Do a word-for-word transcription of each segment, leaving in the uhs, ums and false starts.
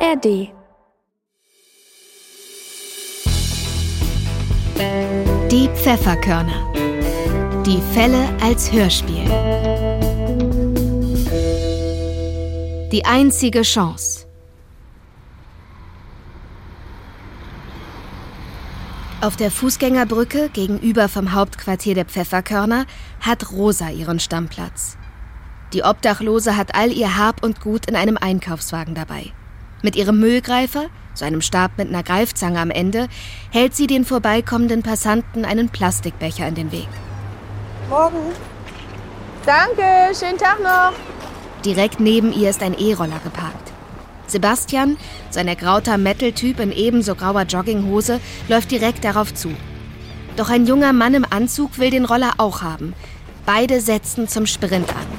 R D. Die Pfefferkörner. Die Fälle als Hörspiel. Die einzige Chance. Auf der Fußgängerbrücke gegenüber vom Hauptquartier der Pfefferkörner hat Rosa ihren Stammplatz. Die Obdachlose hat all ihr Hab und Gut in einem Einkaufswagen dabei. Mit ihrem Müllgreifer, so einem Stab mit einer Greifzange am Ende, hält sie den vorbeikommenden Passanten einen Plastikbecher in den Weg. Morgen. Danke, schönen Tag noch. Direkt neben ihr ist ein E-Roller geparkt. Sebastian, so ein ergrauter Metal-Typ in ebenso grauer Jogginghose, läuft direkt darauf zu. Doch ein junger Mann im Anzug will den Roller auch haben. Beide setzen zum Sprint an.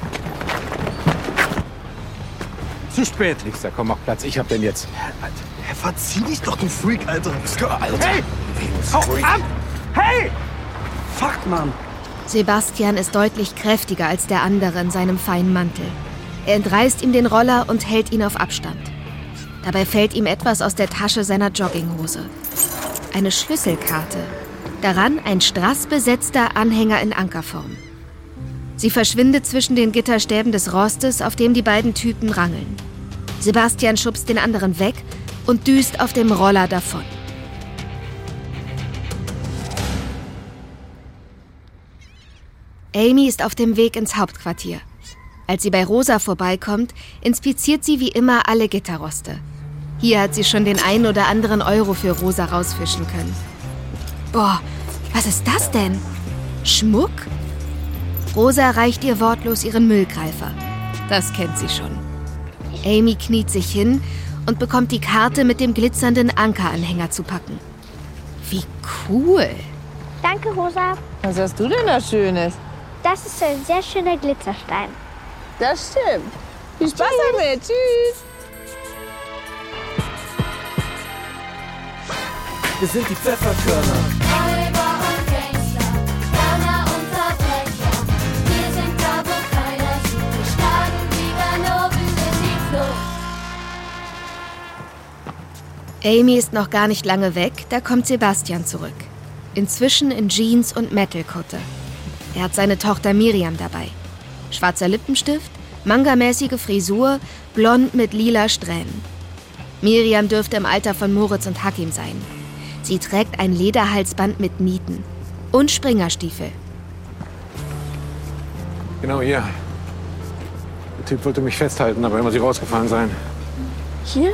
Zu spät. Nächster, komm, mach Platz. Ich hab den jetzt. Alter, hey, verzieh dich doch, du Freak, Alter. Alter. Hey! Hau ab! Hey! Fuck, Mann. Sebastian ist deutlich kräftiger als der andere in seinem feinen Mantel. Er entreißt ihm den Roller und hält ihn auf Abstand. Dabei fällt ihm etwas aus der Tasche seiner Jogginghose. Eine Schlüsselkarte. Daran ein strassbesetzter Anhänger in Ankerform. Sie verschwindet zwischen den Gitterstäben des Rostes, auf dem die beiden Typen rangeln. Sebastian schubst den anderen weg und düst auf dem Roller davon. Amy ist auf dem Weg ins Hauptquartier. Als sie bei Rosa vorbeikommt, inspiziert sie wie immer alle Gitterroste. Hier hat sie schon den einen oder anderen Euro für Rosa rausfischen können. Boah, was ist das denn? Schmuck? Rosa reicht ihr wortlos ihren Müllgreifer. Das kennt sie schon. Amy kniet sich hin und bekommt die Karte mit dem glitzernden Ankeranhänger zu packen. Wie cool! Danke, Rosa. Was hast du denn da Schönes? Das ist ein sehr schöner Glitzerstein. Das stimmt. Viel Spaß damit. Tschüss. Wir sind die Pfefferkörner. Räuber und Gangster, Gauner und Verbrecher. Wir sind da, wo keiner sucht. Wir schlagen die Ganoven in die Flucht. Amy ist noch gar nicht lange weg, da kommt Sebastian zurück. Inzwischen in Jeans und Metal-Kutte. Er hat seine Tochter Miriam dabei. Schwarzer Lippenstift, mangamäßige Frisur, blond mit lila Strähnen. Miriam dürfte im Alter von Moritz und Hakim sein. Sie trägt ein Lederhalsband mit Nieten und Springerstiefel. Genau hier. Der Typ wollte mich festhalten, aber er muss hier rausgefahren sein. Hier?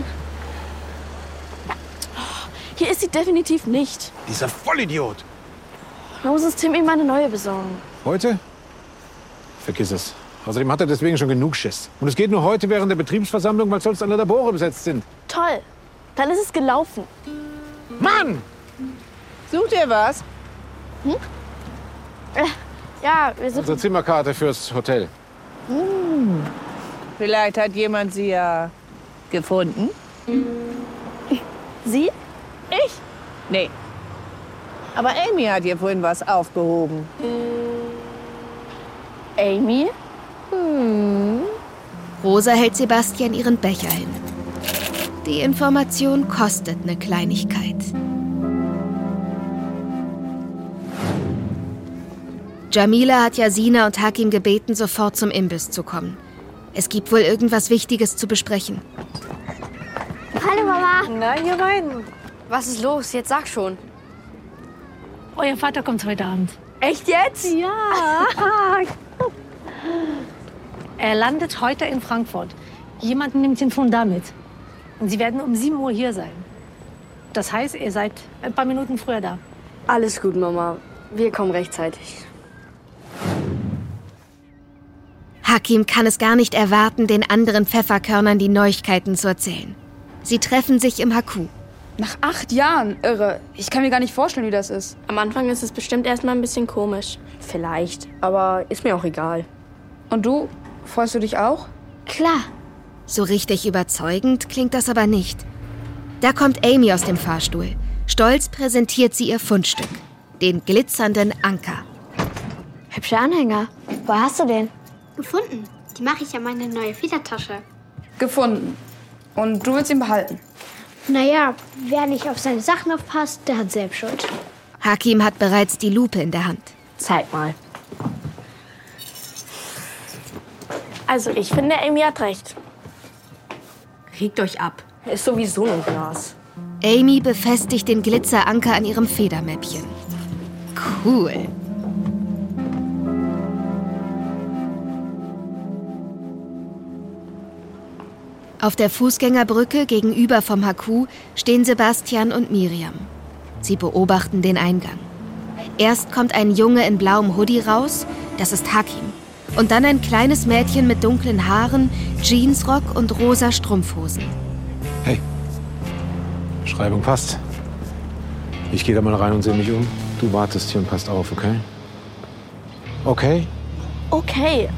Hier ist sie definitiv nicht. Dieser Vollidiot. Da muss uns Tim ihm eine neue besorgen. Heute? Vergiss es. Außerdem hat er deswegen schon genug Schiss. Und es geht nur heute während der Betriebsversammlung, weil sonst alle Labore besetzt sind. Toll. Dann ist es gelaufen. Mann! Sucht ihr was? Hm? Äh, ja, wir suchen... Unsere Zimmerkarte fürs Hotel. Hm. Vielleicht hat jemand sie ja gefunden. Sie? Ich? Nee. Aber Amy hat hier vorhin was aufgehoben. Amy? Hm. Rosa hält Sebastian ihren Becher hin. Die Information kostet eine Kleinigkeit. Jamila hat Yasina und Hakim gebeten, sofort zum Imbiss zu kommen. Es gibt wohl irgendwas Wichtiges zu besprechen. Hallo, Mama. Na, ihr beiden. Was ist los? Jetzt sag schon. Euer Vater kommt heute Abend. Echt jetzt? Ja. Er landet heute in Frankfurt. Jemand nimmt ihn von da mit. Und Sie werden um sieben Uhr hier sein. Das heißt, ihr seid ein paar Minuten früher da. Alles gut, Mama. Wir kommen rechtzeitig. Hakim kann es gar nicht erwarten, den anderen Pfefferkörnern die Neuigkeiten zu erzählen. Sie treffen sich im Haku. Nach acht Jahren? Irre. Ich kann mir gar nicht vorstellen, wie das ist. Am Anfang ist es bestimmt erstmal ein bisschen komisch. Vielleicht, aber ist mir auch egal. Und du? Freust du dich auch? Klar. So richtig überzeugend klingt das aber nicht. Da kommt Amy aus dem Fahrstuhl. Stolz präsentiert sie ihr Fundstück. Den glitzernden Anker. Hübscher Anhänger. Wo hast du den? Gefunden. Die mache ich ja meine neue Federtasche. Gefunden. Und du willst ihn behalten? Naja, wer nicht auf seine Sachen aufpasst, der hat selbst Schuld. Hakim hat bereits die Lupe in der Hand. Zeig mal. Also, ich finde, Amy hat recht. Regt euch ab. Ist sowieso nur Glas. Amy befestigt den Glitzeranker an ihrem Federmäppchen. Cool. Auf der Fußgängerbrücke gegenüber vom Haku stehen Sebastian und Miriam. Sie beobachten den Eingang. Erst kommt ein Junge in blauem Hoodie raus, das ist Hakim. Und dann ein kleines Mädchen mit dunklen Haaren, Jeansrock und rosa Strumpfhosen. Hey, Beschreibung passt. Ich gehe da mal rein und sehe mich um. Du wartest hier und passt auf, okay? Okay? Okay.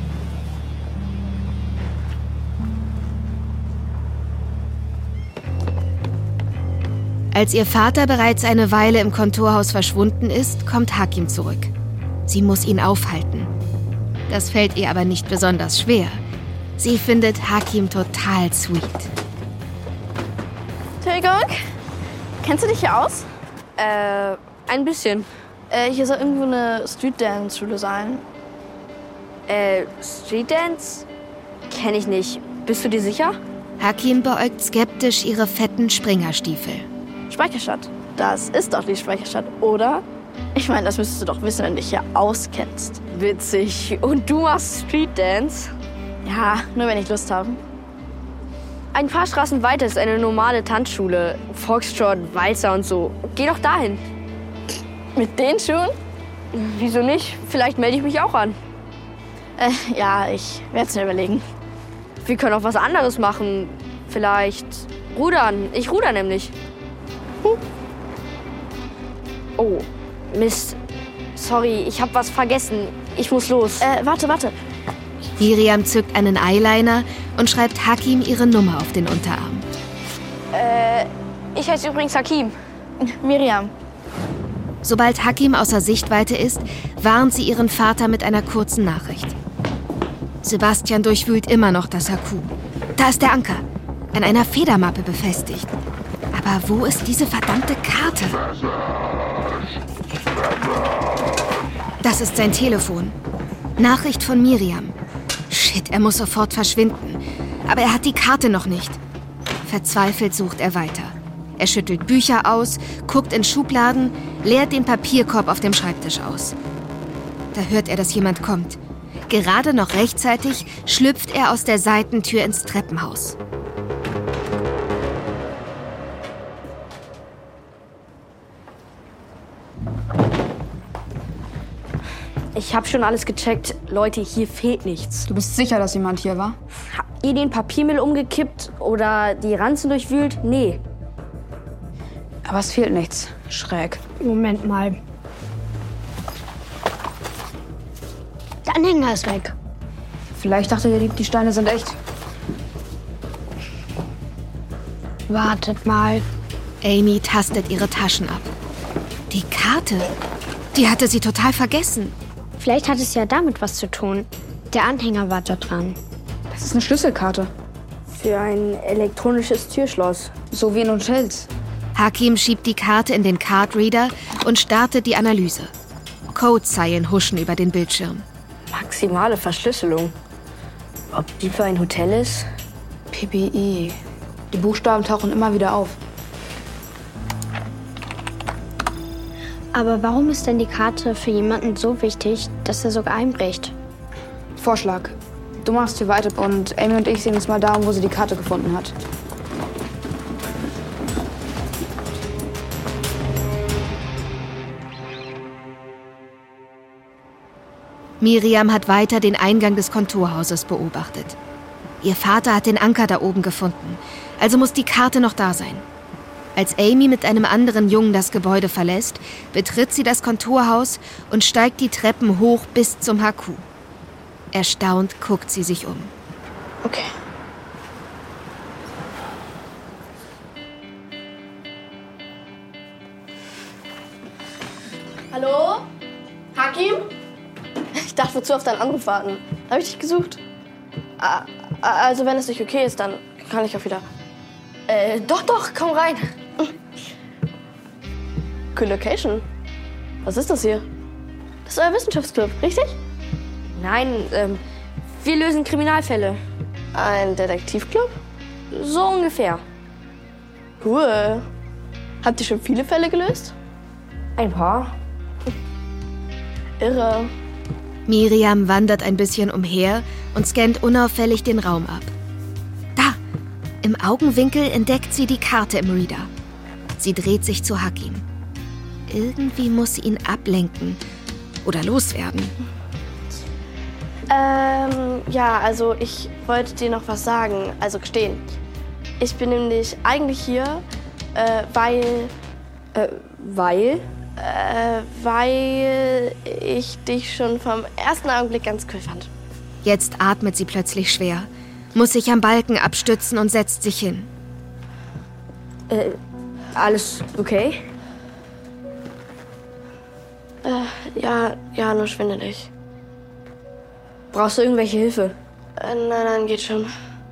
Als ihr Vater bereits eine Weile im Kontorhaus verschwunden ist, kommt Hakim zurück. Sie muss ihn aufhalten. Das fällt ihr aber nicht besonders schwer. Sie findet Hakim total sweet. Entschuldigung, kennst du dich hier aus? Äh, ein bisschen. Äh, hier soll irgendwo eine Street-Dance-Schule sein. Äh, Street-Dance? Kenn ich nicht. Bist du dir sicher? Hakim beäugt skeptisch ihre fetten Springerstiefel. Speicherstadt. Das ist doch die Speicherstadt, oder? Ich meine, das müsstest du doch wissen, wenn du dich hier auskennst. Witzig. Und du machst Street Dance? Ja, nur wenn ich Lust habe. Ein paar Straßen weiter ist eine normale Tanzschule. Foxtrot, Walzer und so. Geh doch dahin. Mit den Schuhen? Wieso nicht? Vielleicht melde ich mich auch an. Äh, ja, ich werde es mir überlegen. Wir können auch was anderes machen. Vielleicht rudern. Ich ruder nämlich. Hm. Oh, Mist. Sorry, ich habe was vergessen. Ich muss los. Äh, warte, warte. Miriam zückt einen Eyeliner und schreibt Hakim ihre Nummer auf den Unterarm. Äh, ich heiße übrigens Hakim. Miriam. Sobald Hakim außer Sichtweite ist, warnt sie ihren Vater mit einer kurzen Nachricht. Sebastian durchwühlt immer noch das Haku. Da ist der Anker, an einer Federmappe befestigt. Aber wo ist diese verdammte Karte? Das ist sein Telefon. Nachricht von Miriam. Shit, er muss sofort verschwinden. Aber er hat die Karte noch nicht. Verzweifelt sucht er weiter. Er schüttelt Bücher aus, guckt in Schubladen, leert den Papierkorb auf dem Schreibtisch aus. Da hört er, dass jemand kommt. Gerade noch rechtzeitig schlüpft er aus der Seitentür ins Treppenhaus. Ich habe schon alles gecheckt. Leute, hier fehlt nichts. Du bist sicher, dass jemand hier war? Habt ihr den Papiermüll umgekippt oder die Ranzen durchwühlt? Nee. Aber es fehlt nichts. Schräg. Moment mal. Der Anhänger ist weg. Vielleicht dachte ihr, die Steine sind echt. Wartet mal. Amy tastet ihre Taschen ab. Die Karte, die hatte sie total vergessen. Vielleicht hat es ja damit was zu tun. Der Anhänger war da dran. Das ist eine Schlüsselkarte. Für ein elektronisches Türschloss. So wie in Hotels. Hakim schiebt die Karte in den Cardreader und startet die Analyse. Codezeilen huschen über den Bildschirm. Maximale Verschlüsselung. Ob die für ein Hotel ist? P B I. Die Buchstaben tauchen immer wieder auf. Aber warum ist denn die Karte für jemanden so wichtig, dass er sogar einbricht? Vorschlag. Du machst hier weiter und Amy und ich sehen uns mal da, wo sie die Karte gefunden hat. Miriam hat weiter den Eingang des Kontorhauses beobachtet. Ihr Vater hat den Anker da oben gefunden, also muss die Karte noch da sein. Als Amy mit einem anderen Jungen das Gebäude verlässt, betritt sie das Kontorhaus und steigt die Treppen hoch bis zum Haku. Erstaunt guckt sie sich um. Okay. Hallo? Hakim? Ich dachte, wozu auf deinen Anruf warten? Habe ich dich gesucht? Ah, also wenn es nicht okay ist, dann kann ich auch wieder. Äh, doch, doch, komm rein. Cool Location. Was ist das hier? Das ist euer Wissenschaftsclub, richtig? Nein, ähm, wir lösen Kriminalfälle. Ein Detektivclub? So ungefähr. Cool. Habt ihr schon viele Fälle gelöst? Ein paar. Irre. Miriam wandert ein bisschen umher und scannt unauffällig den Raum ab. Da! Im Augenwinkel entdeckt sie die Karte im Reader. Sie dreht sich zu Hakim. Irgendwie muss sie ihn ablenken oder loswerden. Ähm, ja, also ich wollte dir noch was sagen, also gestehen. Ich bin nämlich eigentlich hier, äh, weil... Äh, weil? Äh, weil ich dich schon vom ersten Augenblick ganz cool fand. Jetzt atmet sie plötzlich schwer, muss sich am Balken abstützen und setzt sich hin. Äh, alles okay? Äh, ja, ja, nur schwindelig. Brauchst du irgendwelche Hilfe? Äh, nein, nein, geht schon.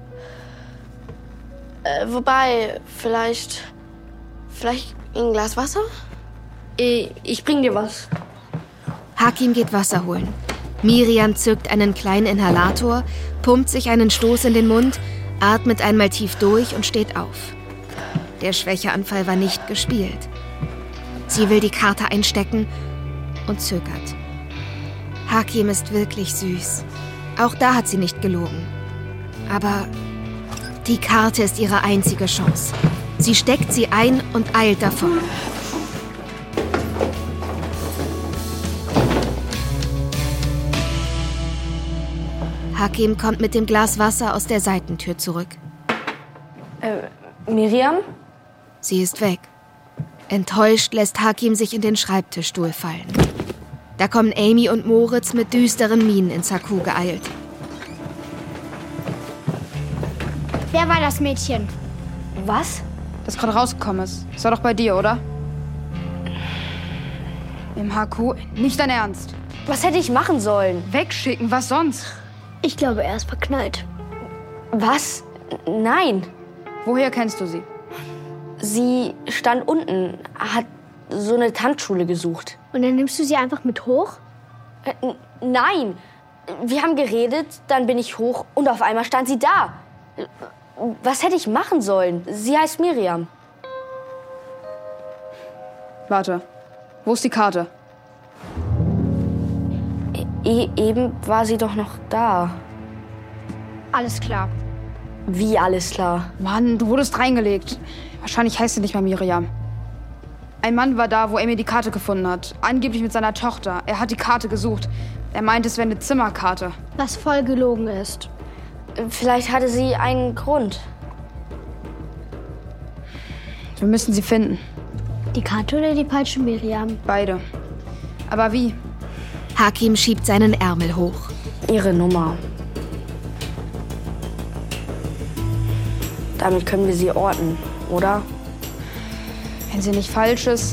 Äh, wobei, vielleicht... Vielleicht ein Glas Wasser? Ich, ich bring dir was. Hakim geht Wasser holen. Miriam zückt einen kleinen Inhalator, pumpt sich einen Stoß in den Mund, atmet einmal tief durch und steht auf. Der Schwächeanfall war nicht gespielt. Sie will die Karte einstecken und zögert. Hakim ist wirklich süß. Auch da hat sie nicht gelogen. Aber die Karte ist ihre einzige Chance. Sie steckt sie ein und eilt davon. Hakim kommt mit dem Glas Wasser aus der Seitentür zurück. Äh, Miriam? Sie ist weg. Enttäuscht lässt Hakim sich in den Schreibtischstuhl fallen. Da kommen Amy und Moritz mit düsteren Mienen ins Haku geeilt. Wer war das Mädchen? Was? Das gerade rausgekommen ist. Das war doch bei dir, oder? Im Haku? Nicht dein Ernst. Was hätte ich machen sollen? Wegschicken, was sonst? Ich glaube, er ist verknallt. Was? Nein. Woher kennst du sie? Sie stand unten, hat so eine Tanzschule gesucht. Und dann nimmst du sie einfach mit hoch? Äh, n- nein. Wir haben geredet, dann bin ich hoch und auf einmal stand sie da. Was hätte ich machen sollen? Sie heißt Miriam. Warte. Wo ist die Karte? E- eben war sie doch noch da. Alles klar. Wie alles klar? Mann, du wurdest reingelegt. Wahrscheinlich heißt sie nicht mal Miriam. Ein Mann war da, wo Amy die Karte gefunden hat. Angeblich mit seiner Tochter. Er hat die Karte gesucht. Er meinte, es wäre eine Zimmerkarte. Was voll gelogen ist. Vielleicht hatte sie einen Grund. Wir müssen sie finden. Die Karte oder die falsche Miriam? Beide. Aber wie? Hakim schiebt seinen Ärmel hoch. Ihre Nummer. Damit können wir sie orten, oder? Wenn sie nicht falsch ist.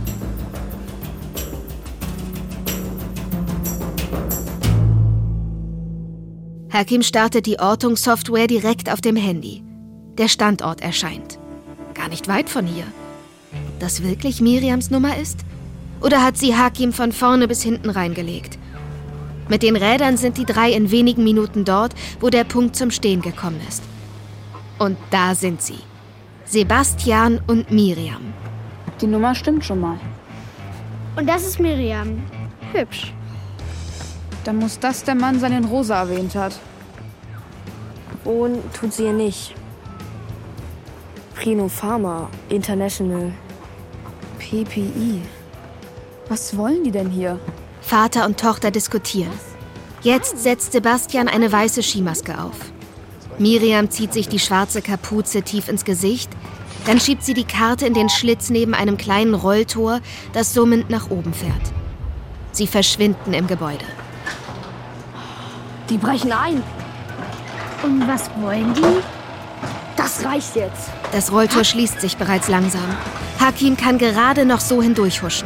Hakim startet die Ortungssoftware direkt auf dem Handy. Der Standort erscheint. Gar nicht weit von hier. Ob das wirklich Miriams Nummer ist? Oder hat sie Hakim von vorne bis hinten reingelegt? Mit den Rädern sind die drei in wenigen Minuten dort, wo der Punkt zum Stehen gekommen ist. Und da sind sie. Sebastian und Miriam. Die Nummer stimmt schon mal. Und das ist Miriam. Hübsch. Dann muss das der Mann sein, den Rosa erwähnt hat. Und tut sie ja nicht. Prino Pharma International. P P I. Was wollen die denn hier? Vater und Tochter diskutieren. Jetzt setzt Sebastian eine weiße Skimaske auf. Miriam zieht sich die schwarze Kapuze tief ins Gesicht. Dann schiebt sie die Karte in den Schlitz neben einem kleinen Rolltor, das summend nach oben fährt. Sie verschwinden im Gebäude. Die brechen ein. Und was wollen die? Das reicht jetzt. Das Rolltor schließt sich bereits langsam. Hakim kann gerade noch so hindurchhuschen.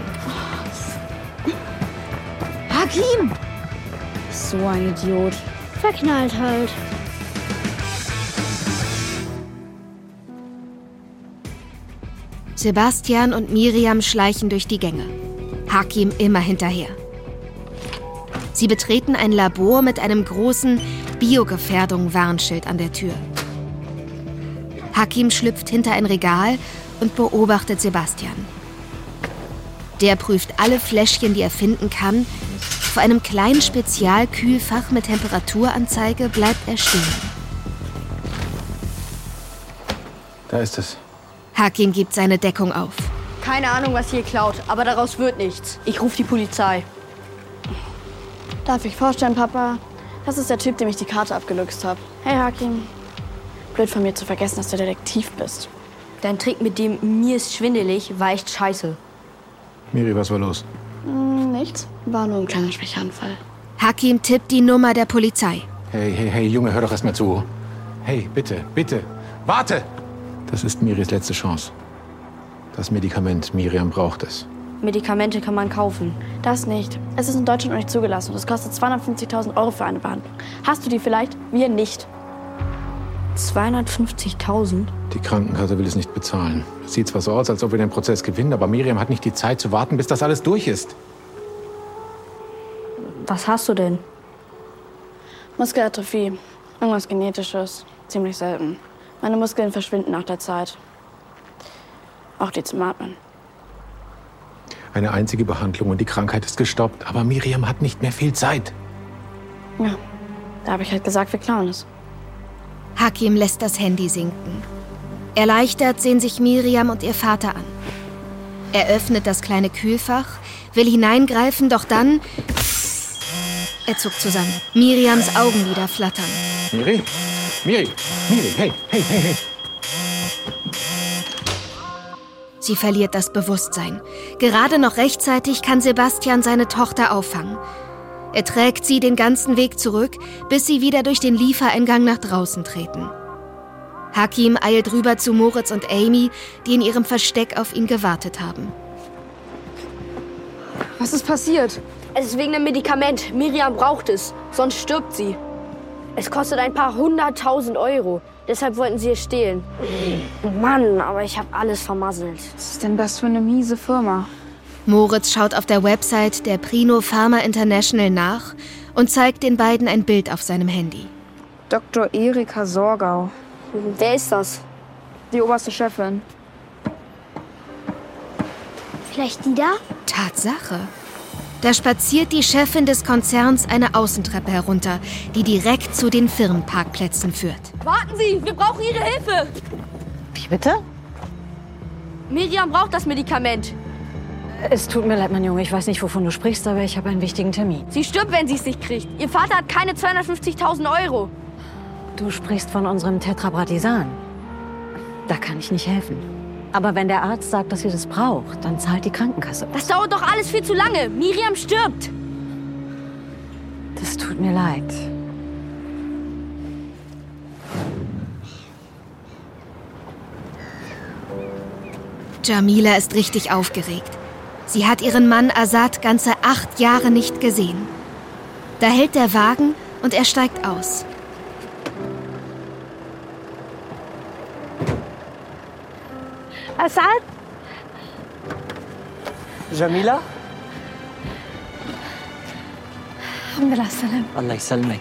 Hakim! So ein Idiot. Verknallt halt. Sebastian und Miriam schleichen durch die Gänge. Hakim immer hinterher. Sie betreten ein Labor mit einem großen Biogefährdung-Warnschild an der Tür. Hakim schlüpft hinter ein Regal und beobachtet Sebastian. Der prüft alle Fläschchen, die er finden kann. Vor einem kleinen Spezialkühlfach mit Temperaturanzeige bleibt er stehen. Da ist es. Hakim gibt seine Deckung auf. Keine Ahnung, was hier klaut, aber daraus wird nichts. Ich rufe die Polizei. Darf ich vorstellen, Papa? Das ist der Typ, dem ich die Karte abgeluchst habe. Hey, Hakim. Blöd von mir zu vergessen, dass du Detektiv bist. Dein Trick mit dem mir ist schwindelig war echt scheiße. Miri, was war los? Hm, nichts. War nur ein kleiner Schwächeanfall. Hakim tippt die Nummer der Polizei. Hey, hey, hey, Junge, hör doch erst mal zu. Hey, bitte, bitte, warte! Das ist Miris letzte Chance. Das Medikament, Miriam braucht es. Medikamente kann man kaufen. Das nicht. Es ist in Deutschland noch nicht zugelassen und es kostet zweihundertfünfzigtausend Euro für eine Behandlung. Hast du die vielleicht? Wir nicht. zweihundertfünfzigtausend? Die Krankenkasse will es nicht bezahlen. Es sieht zwar so aus, als ob wir den Prozess gewinnen, aber Miriam hat nicht die Zeit zu warten, bis das alles durch ist. Was hast du denn? Muskelatrophie. Irgendwas Genetisches. Ziemlich selten. Meine Muskeln verschwinden nach der Zeit. Auch die zum Atmen. Eine einzige Behandlung und die Krankheit ist gestoppt. Aber Miriam hat nicht mehr viel Zeit. Ja, da habe ich halt gesagt, wir klauen es. Hakim lässt das Handy sinken. Erleichtert sehen sich Miriam und ihr Vater an. Er öffnet das kleine Kühlfach, will hineingreifen, doch dann... Er zuckt zusammen. Miriams Augenlider flattern. Miri? Miri? Miri, hey, hey, hey, hey. Sie verliert das Bewusstsein. Gerade noch rechtzeitig kann Sebastian seine Tochter auffangen. Er trägt sie den ganzen Weg zurück, bis sie wieder durch den Liefereingang nach draußen treten. Hakim eilt rüber zu Moritz und Amy, die in ihrem Versteck auf ihn gewartet haben. Was ist passiert? Es ist wegen dem Medikament. Miriam braucht es, sonst stirbt sie. Es kostet ein paar hunderttausend Euro. Deshalb wollten sie es stehlen. Mann, aber ich habe alles vermasselt. Was ist denn das für eine miese Firma? Moritz schaut auf der Website der Prino Pharma International nach und zeigt den beiden ein Bild auf seinem Handy. Doktor Erika Sorgau. Wer ist das? Die oberste Chefin. Vielleicht die da? Tatsache. Da spaziert die Chefin des Konzerns eine Außentreppe herunter, die direkt zu den Firmenparkplätzen führt. Warten Sie, wir brauchen Ihre Hilfe. Wie bitte? Miriam braucht das Medikament. Es tut mir leid, mein Junge. Ich weiß nicht, wovon du sprichst, aber ich habe einen wichtigen Termin. Sie stirbt, wenn sie es nicht kriegt. Ihr Vater hat keine zweihundertfünfzigtausend Euro. Du sprichst von unserem Tetrabratisan. Da kann ich nicht helfen. Aber wenn der Arzt sagt, dass sie das braucht, dann zahlt die Krankenkasse. Das dauert doch alles viel zu lange. Miriam stirbt. Das tut mir leid. Jamila ist richtig aufgeregt. Sie hat ihren Mann Azad ganze acht Jahre nicht gesehen. Da hält der Wagen und er steigt aus. Azad? جميلة؟ الحمد لله على السلامة. الله يسلمك.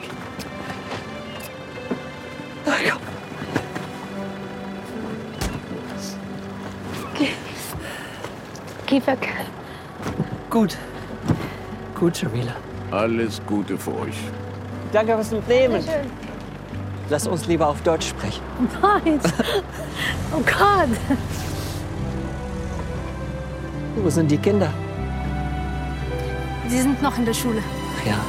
كيفك؟ Gut. Gut, Jamila. Alles Gute für euch. Danke fürs Mitnehmen. Lass uns lieber auf Deutsch sprechen. Nein. Oh Gott. Wo sind die Kinder? Sie sind noch in der Schule. Ach ja.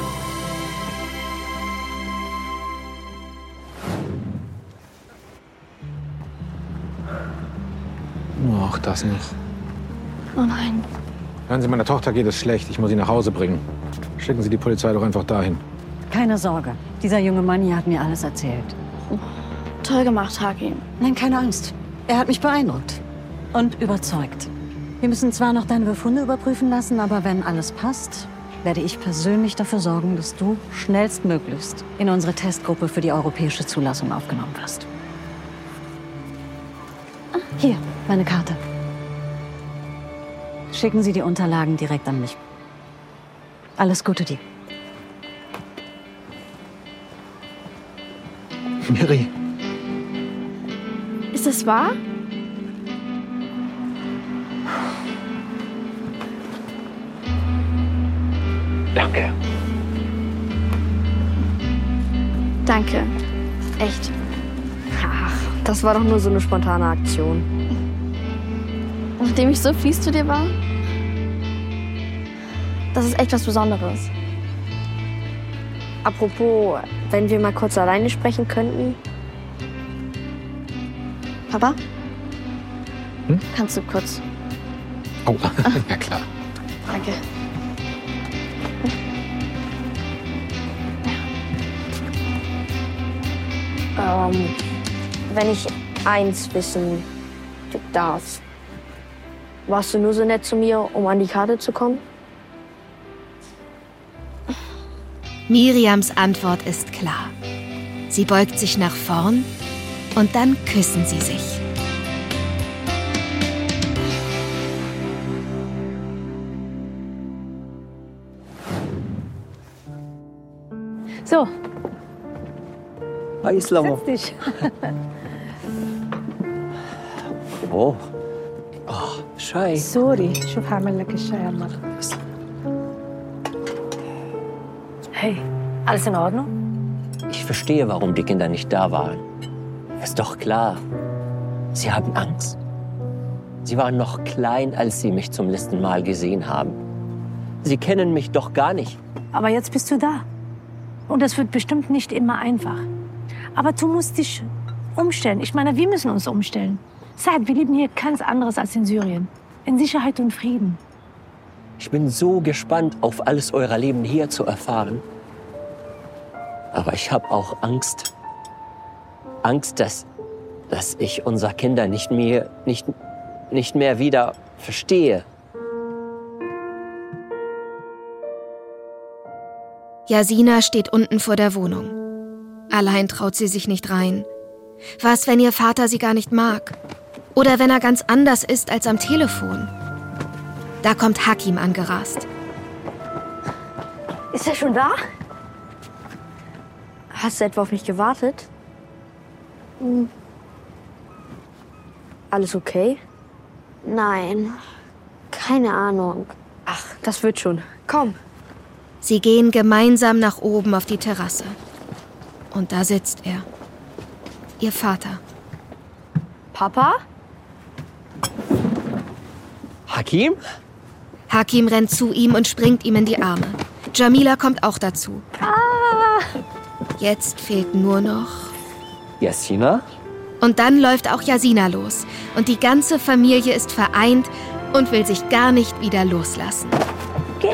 Oh, auch das noch. Oh nein. Hören Sie, meiner Tochter geht es schlecht. Ich muss sie nach Hause bringen. Schicken Sie die Polizei doch einfach dahin. Keine Sorge. Dieser junge Mann hier hat mir alles erzählt. Toll gemacht, Hakim. Nein, keine Angst. Er hat mich beeindruckt. Und überzeugt. Wir müssen zwar noch deine Befunde überprüfen lassen, aber wenn alles passt, werde ich persönlich dafür sorgen, dass du schnellstmöglichst in unsere Testgruppe für die europäische Zulassung aufgenommen wirst. Hier, meine Karte. Schicken Sie die Unterlagen direkt an mich. Alles Gute dir. Miri. Ist das wahr? Danke. Danke. Echt. Ach, das war doch nur so eine spontane Aktion. Nachdem ich so fies zu dir war? Das ist echt was Besonderes. Apropos, wenn wir mal kurz alleine sprechen könnten. Papa? Hm? Kannst du kurz? Oh, ja klar. Danke. Ähm, wenn ich eins wissen darf. Warst du nur so nett zu mir, um an die Karte zu kommen? Miriams Antwort ist klar. Sie beugt sich nach vorn und dann küssen sie sich. So. Hi, Slamo. Setz dich. Oh. Oh, Schei. Sorry, شوف هعمل لك الشاي يا مرة. Hey, alles in Ordnung? Ich verstehe, warum die Kinder nicht da waren. Ist doch klar. Sie haben Angst. Sie waren noch klein, als sie mich zum letzten Mal gesehen haben. Sie kennen mich doch gar nicht. Aber jetzt bist du da. Und das wird bestimmt nicht immer einfach. Aber du musst dich umstellen. Ich meine, wir müssen uns umstellen. Saad, wir leben hier ganz anderes als in Syrien. In Sicherheit und Frieden. Ich bin so gespannt, auf alles euer Leben hier zu erfahren. Aber ich habe auch Angst. Angst, dass, dass ich unsere Kinder nicht mehr, nicht, nicht mehr wieder verstehe. Jasina steht unten vor der Wohnung. Allein traut sie sich nicht rein. Was, wenn ihr Vater sie gar nicht mag? Oder wenn er ganz anders ist als am Telefon? Da kommt Hakim angerast. Ist er schon da? Hast du etwa auf mich gewartet? Hm. Alles okay? Nein. Keine Ahnung. Ach, das wird schon. Komm. Sie gehen gemeinsam nach oben auf die Terrasse. Und da sitzt er. Ihr Vater. Papa? Hakim? Hakim rennt zu ihm und springt ihm in die Arme. Jamila kommt auch dazu. Ah. Jetzt fehlt nur noch... Jasina? Und dann läuft auch Jasina los. Und die ganze Familie ist vereint und will sich gar nicht wieder loslassen. Okay.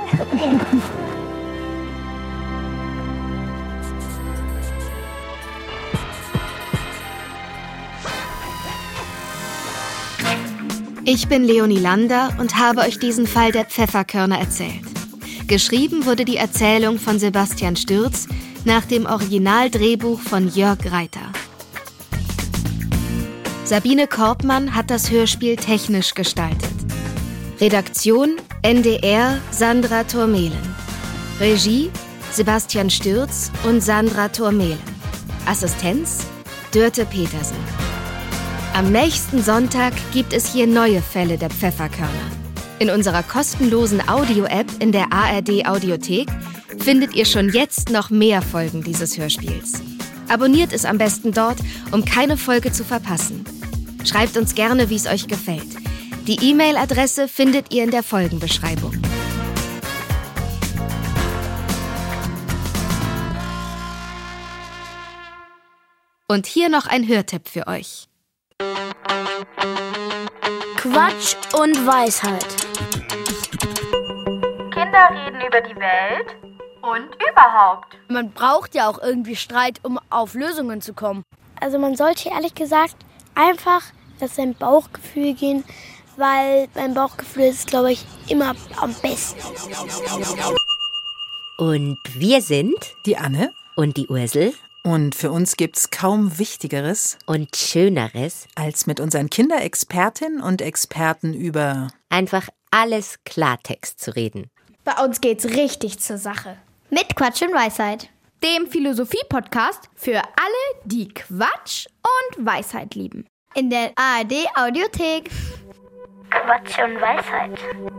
Ich bin Leonie Lander und habe euch diesen Fall der Pfefferkörner erzählt. Geschrieben wurde die Erzählung von Sebastian Stürz nach dem Originaldrehbuch von Jörg Reiter. Sabine Korbmann hat das Hörspiel technisch gestaltet. Redaktion N D R Sandra Thormehlen. Regie Sebastian Stürz und Sandra Thormehlen. Assistenz Dörte Petersen. Am nächsten Sonntag gibt es hier neue Fälle der Pfefferkörner. In unserer kostenlosen Audio-App in der A R D-Audiothek findet ihr schon jetzt noch mehr Folgen dieses Hörspiels. Abonniert es am besten dort, um keine Folge zu verpassen. Schreibt uns gerne, wie es euch gefällt. Die E-Mail-Adresse findet ihr in der Folgenbeschreibung. Und hier noch ein Hörtipp für euch. Quatsch und Weisheit. Kinder reden über die Welt und überhaupt. Man braucht ja auch irgendwie Streit, um auf Lösungen zu kommen. Also man sollte ehrlich gesagt einfach nach seinem Bauchgefühl gehen, weil mein Bauchgefühl ist, glaube ich, immer am besten. Und wir sind die Anne und die Ursel. Und für uns gibt's kaum Wichtigeres und Schöneres, als mit unseren Kinderexpertinnen und Experten über einfach alles Klartext zu reden. Bei uns geht's richtig zur Sache. Mit Quatsch und Weisheit. Dem Philosophie-Podcast für alle, die Quatsch und Weisheit lieben. In der A R D Audiothek. Quatsch und Weisheit.